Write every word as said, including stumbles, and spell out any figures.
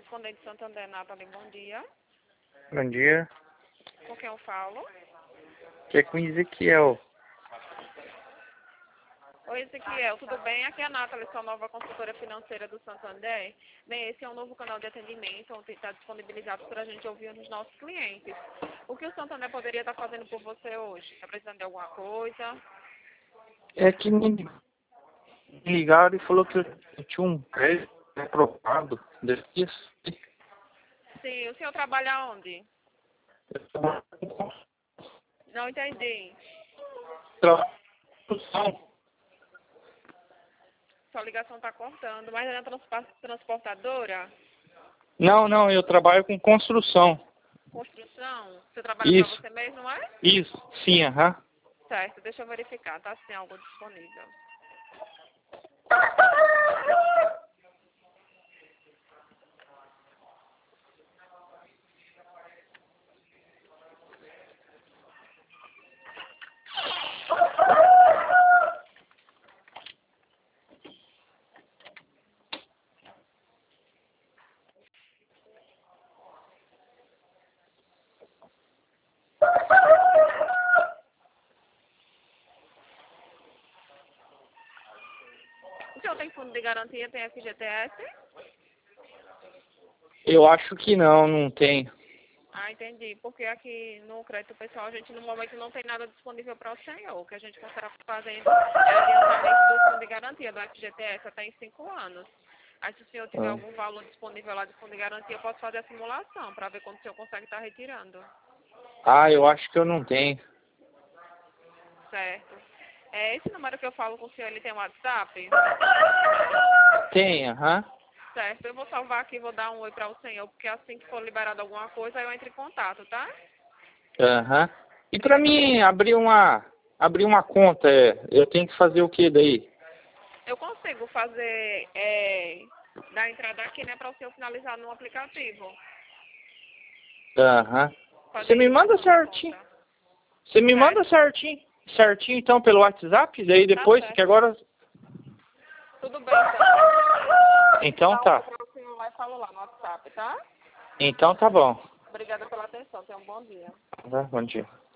Correspondente Santander, Nathalie, bom dia. Bom dia. Com quem eu falo? Que é com Ezequiel. Oi, Ezequiel, tudo bem? Aqui é a Nathalie, sua nova consultora financeira do Santander. Bem, esse é um novo canal de atendimento, onde está disponibilizado para a gente ouvir os nossos clientes. O que o Santander poderia estar fazendo por você hoje? Está precisando de alguma coisa? É que me ligaram e falou que eu tinha um crédito aprovado. Isso. Sim, o senhor trabalha onde? Não entendi. Sua ligação está cortando, mas é na transpa- transportadora? Não, não, eu trabalho com construção. Construção? Você trabalha para Isso, você mesmo, não é? isso, sim, aham. Certo, deixa eu verificar, tá? Se tem algo disponível. O senhor tem fundo de garantia, tem F G T S? Eu acho que não, não tem. Ah, entendi. Porque aqui no crédito pessoal a gente no momento não tem nada disponível para o senhor. O que a gente está fazendo é adiantamento do fundo de garantia do F G T S até em cinco anos. Aí se o senhor tiver Ah, algum valor disponível lá de fundo de garantia, eu posso fazer a simulação para ver quando o senhor consegue estar retirando. Ah, eu acho que eu não tenho. Certo. É, esse número que eu falo com o senhor, ele tem WhatsApp? Tem, aham. Certo. Eu vou salvar aqui e vou dar um oi para o senhor, porque assim que for liberado alguma coisa, aí eu entro em contato, tá? Aham. E pra mim abrir uma abrir uma conta, é, eu tenho que fazer o que daí? Eu consigo fazer, é, dar entrada aqui, né, para o senhor finalizar no aplicativo. Aham. Fazer Você me manda iniciação da certinho. conta. Você me manda Certo. certinho. Certinho então pelo WhatsApp, daí Tá depois, que certo. agora. Tudo bem, então. Então Dá um oi tá. para o senhor lá e falo lá no WhatsApp, tá? Então tá bom. Obrigada pela atenção. Tenha um bom dia. Tá, bom dia.